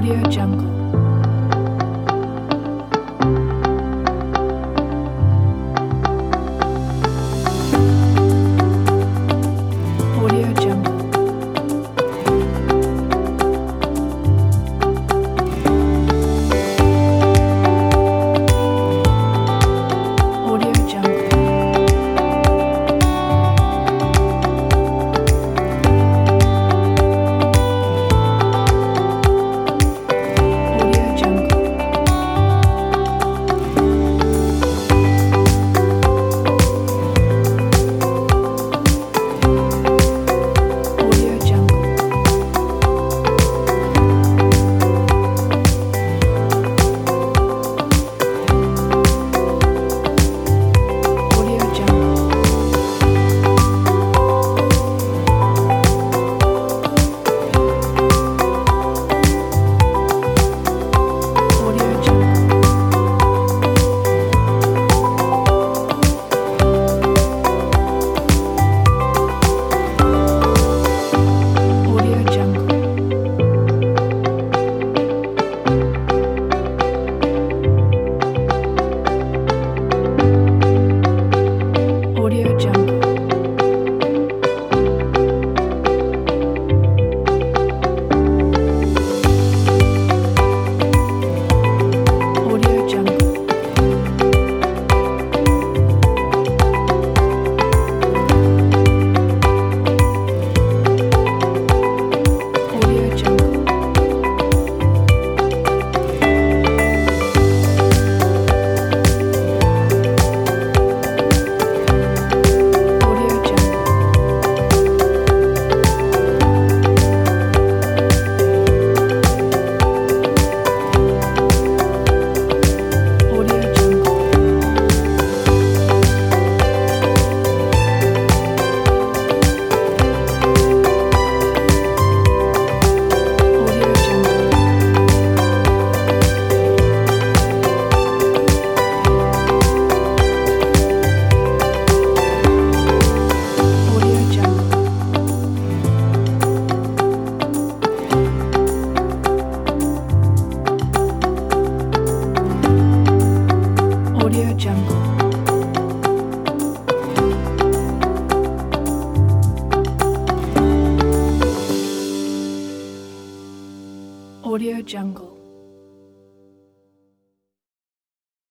Audio Jungle. Audio Jungle. Audio Jungle. Audio Jungle. Audio Jungle. Audio Jungle. Audio Jungle. Audio Jungle. Audio Jungle. Audio Jungle. Audio Jungle. Audio Jungle. Audio Jungle. Audio Jungle. Audio Jungle. Audio Jungle. Audio Jungle.